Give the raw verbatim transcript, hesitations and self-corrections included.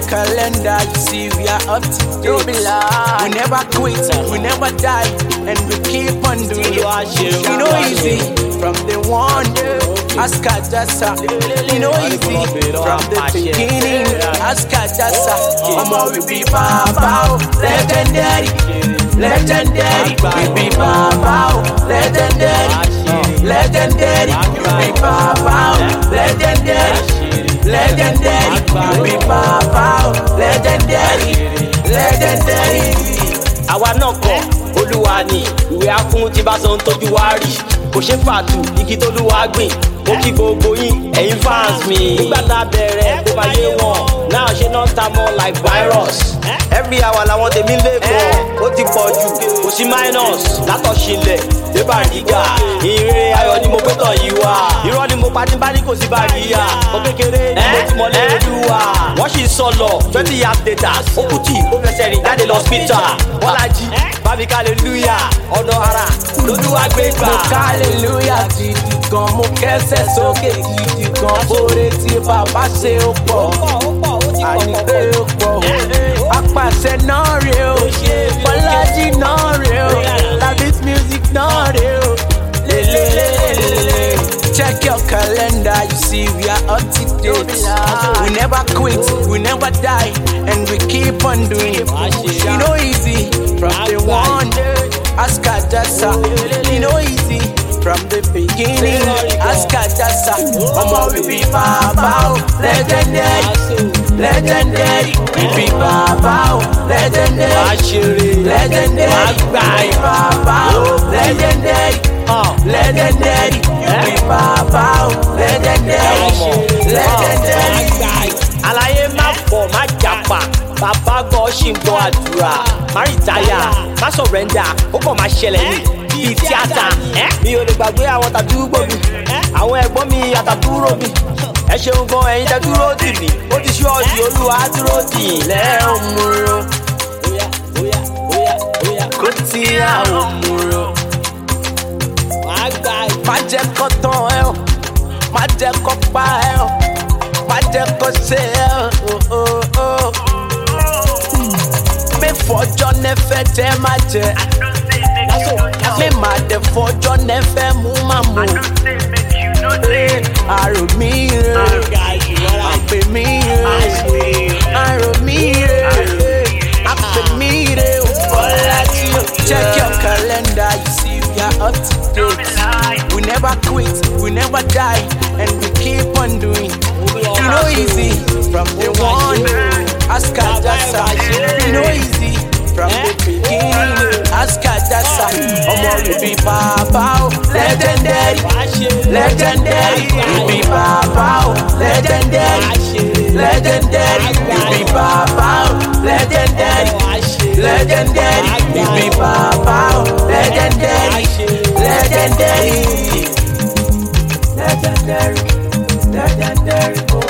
calendar, you see we are up to date. Don't be lying. We never quit, we never die, and we keep on doing it. You know easy from the one. Ask Ajasa, you know easy from the beginning. Ask Ajasa, Mama we be Papa, legendary, legendary. We be Papa, legendary, legendary. We be Papa, legendary, legendary. We be Papa, legendary, legendary. Àwa náà kọ́ Olúwa ni ìwé afún tí bá sọ ń tọ́jú wá rí kò ṣe fàtú igi t'Olúwa gbìn ó kí gbogbo yín ẹ̀yin fans mi. Nígbà tá a bẹ̀rẹ̀ kó bá yé wọn náà ṣe náà ta mọ́ like virus. Every hour làwọn tèmi lè bọ̀ ó ti pọ̀ jù kò sí minus látọ̀ṣinlẹ̀ débà rígà. Ìrere ayọ̀ ni mo gbé tọ̀ yìí wá. Irọ́ ni mo pa tí bá ní kò sí bàríyà. Mo kékeré ni mo ti mọ̀lẹ́ Olúwa. Wọ́n ṣì sọ̀lọ̀ twenty years data ó kú tí ó fẹsẹ̀ rìn jáde lọ hospital. Bọ́lájí bábí hallelujah ọ̀nà ara lÓlúwa gbé gbà. Mo hallelujah gidi gan, mo kẹ́sẹ̀ sókè gidi gan. Oore tí bàbá ṣe ó pọ̀, àyíké ó pọ̀. Apàṣẹ náà rè o, Bọ́lájí náà rè o, Labis music náà rè o. Lelelelele. Check your calendar, you see we are up to date. We never quit, we never die, and we keep on doing it. You know easy from the one. Ask Ajasa, you know easy from the beginning. Ask Ajasa, Mama we be Papa, legendary, legendary. We be Papa, legendary, legendary. We be Papa, legendary, legendary. You be Papa, legendary, legendary. Àlàyé má pọ̀ má jàpá bàbá gbọ́ ṣì ń gbọ́ àdúrà má rìtáyà má sọ̀rẹ́ndà ó kàn máa ṣẹlẹ̀ ní bíi tíátà. Mi ò lè gbàgbé àwọn tàdúgbò mi àwọn ẹ̀gbọ́n mi àtàdúró mi. Ẹ ṣeun gan ẹ̀yin tẹ́ dúró tì mí ó ti ṣú ọ̀sìn Olúwa dúró tì í lẹ́hìn múro. Kò tí àwọn múro. Má jẹ́ kó tán ẹ o, má jẹ́ kó pa ẹ o, má jẹ́ kó ṣe ẹ o. Mi fọjọ́ nẹ́fẹ̀ jẹ́ má jẹ́, mi má dẹ̀ fọjọ́ nẹ́fẹ̀ mú má mú. Àrò mi rè, àpè mi rè, àrò mi rè, àpè mi rè. Bọ́lájí, check your calendar, you see we are up to date. We never quit, we never die, and we keep on doing. You know easy from the one. Ask Ajasa, you know easy from the beginning. Ask Ajasa, Mama we be Papa, legendary, legendary. We be Papa, legendary, legendary. We be Papa, legendary, legendary. We be Papa, legendary, legendary, legendary, legendary.